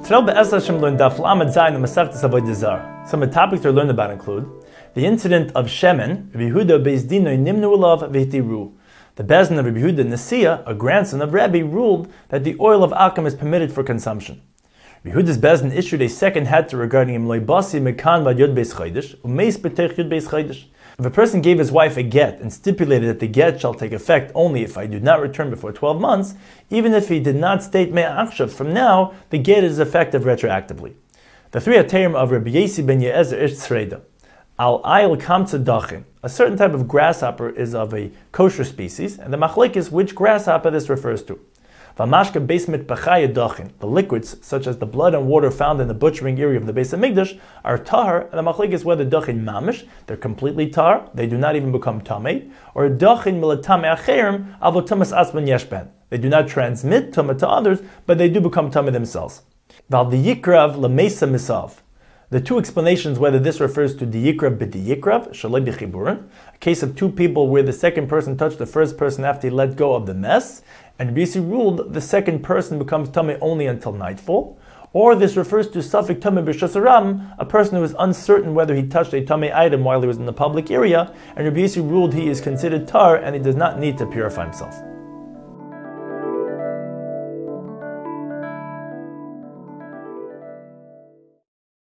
Some of the topics to learn about include the incident of Shemen, Rabbi Yehuda Beis Dinai Nimnu Elav V'Hitiru. The Bezdin of Rabbi Yehuda Nesiya, a grandson of Rabbi, ruled that the oil of alkum is permitted for consumption. Rabbi Yehuda's Bezdin issued a second heter regarding him loibasi mekan vad yud beis chaydish umeis betech yud beis chaydish. If a person gave his wife a get and stipulated that the get shall take effect only if I do not return before 12 months, even if he did not state me'achshav from now, the get is effective retroactively. The three heterim of Rabbi Yesi ben Ye'ezer ish tzreida. Al ayil kamtza dachin. A certain type of grasshopper is of a kosher species, and the machlek is which grasshopper this refers to. V'mashka beis mitbachaya dachin. The liquids, such as the blood and water found in the butchering area of the Beis HaMikdash, are tahar, and the machlek is whether dachin mamish, they're completely tahar, they do not even become tamei, or dachin milatame acherim avo tamas asman yeshben. They do not transmit tameh to others, but they do become tameh themselves. Val diyikrav lemesa misav. The two explanations whether this refers to diyikrav b'diyikrav, shalei b'chiburin, a case of two people where the second person touched the first person after he let go of the mess, and Bisi ruled the second person becomes tameh only until nightfall, or this refers to safek tameh b'shasaram, a person who is uncertain whether he touched a tameh item while he was in the public area, and Rabbi Yisi ruled he is considered tar and he does not need to purify himself.